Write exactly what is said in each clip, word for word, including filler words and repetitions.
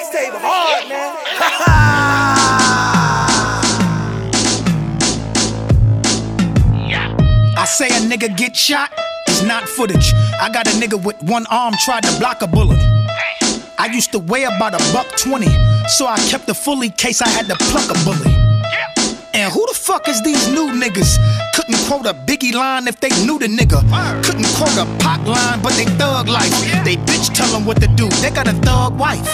mixtape hard, man. I say a nigga get shot, it's not footage. I got a nigga with one arm tried to block a bullet. I used to weigh about a buck twenty, so I kept a fully case I had to pluck a bully. And who the fuck is these new niggas? Couldn't quote a Biggie line if they knew the nigga. Couldn't quote a Pac line, but they thug life. They bitch tell them what to do, they got a thug wife.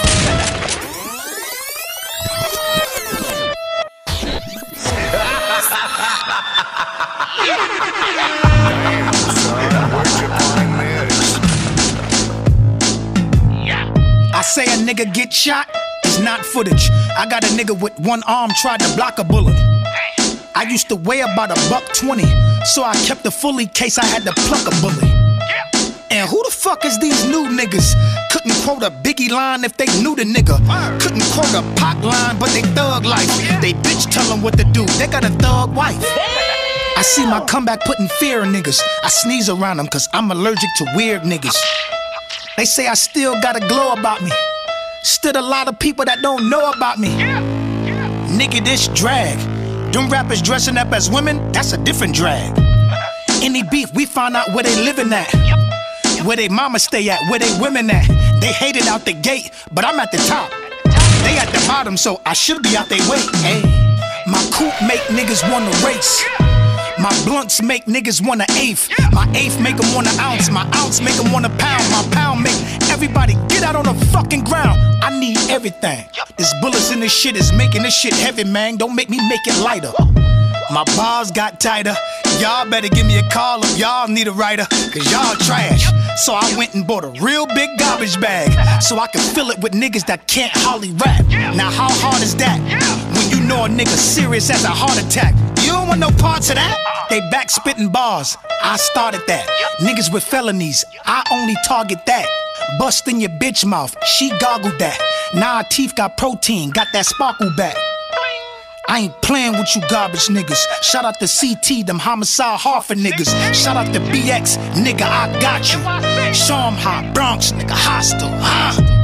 I say a nigga get shot, it's not footage. I got a nigga with one arm tried to block a bullet. I used to weigh about a buck twenty, so I kept a fully case I had to pluck a bully. And who the fuck is these new niggas? Couldn't quote a Biggie line if they knew the nigga. Couldn't quote a Pac line, but they thug life. They bitch tell them what to do, they got a thug wife. I see my comeback putting fear in niggas. I sneeze around them cause I'm allergic to weird niggas. They say I still got a glow about me. Still a lot of people that don't know about me. Nigga, this drag. Them rappers dressing up as women, that's a different drag. Any beef, we find out where they living at. Where they mama stay at, where they women at. They hate it out the gate, but I'm at the top. They at the bottom, so I should be out they way. Hey, my coupe make niggas wanna race. My blunts make niggas want an eighth. My eighth make them want an ounce. My ounce make them want a pound. My pound make everybody get out on the fucking ground. I need everything. This bullets in this shit is making this shit heavy, man. Don't make me make it lighter. My bars got tighter. Y'all better give me a call if y'all need a writer, cause y'all trash. So I went and bought a real big garbage bag, so I can fill it with niggas that can't hardly rap. Now how hard is that? When you know a nigga serious as a heart attack. You don't want no parts of that? They back spitting bars, I started that. Niggas with felonies, I only target that. Bust in your bitch mouth, she goggled that. Now her teeth got protein, got that sparkle back. I ain't playing with you garbage niggas. Shout out to C T, them homicide Hartford niggas. Shout out to B X, nigga, I got you. Show 'em how Bronx, nigga, hostile, huh?